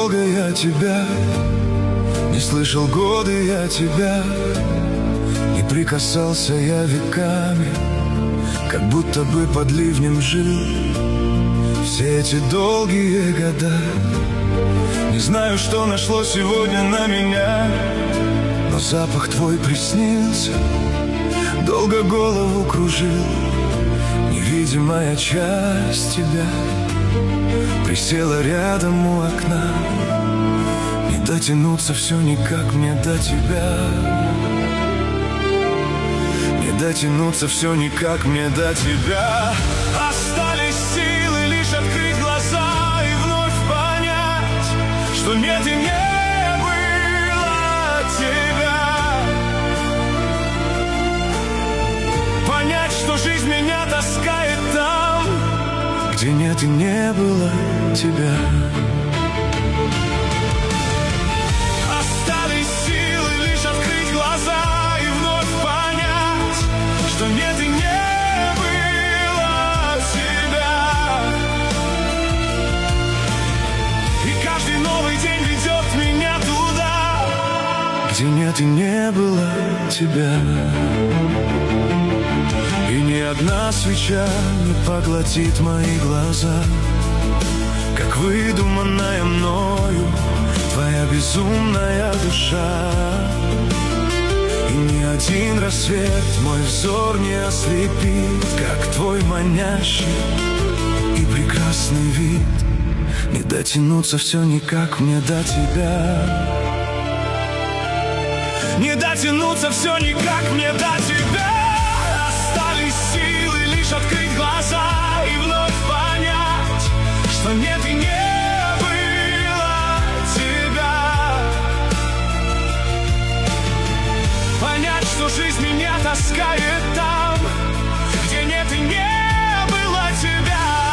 долго я тебя не слышал, годы я тебя не прикасался я веками, как будто бы под ливнем жил все эти долгие года. Не знаю, что нашло сегодня на меня, но запах твой приснился, долго голову кружил. Невидимая часть тебя присела рядом у окна. Не дотянуться все никак мне до тебя, не дотянуться все никак мне до тебя. Остались силы лишь открыть глаза и вновь понять, что нет и не было тебя. Понять, что жизнь меня таскает там, где нет и не было тебя. Остались силы лишь открыть глаза и вновь понять, что нет и не было тебя. И каждый новый день ведет меня туда, где нет и не было тебя. И ни одна свеча не поглотит мои глаза, как выдуманная мною твоя безумная душа. И ни один рассвет мой взор не ослепит, как твой манящий и прекрасный вид. Не дотянуться все никак мне до тебя, не дотянуться все никак мне до тебя. Остались силы лишь открыть глаза и вновь понять, что нет и не было тебя. Понять, что жизнь меня таскает там, где нет и не было тебя.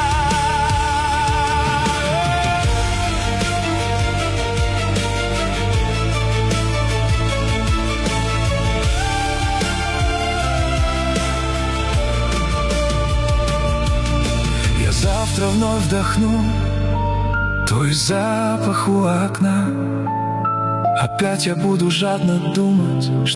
Завтра вновь вдохну твой запах у окна. Опять я буду жадно думать,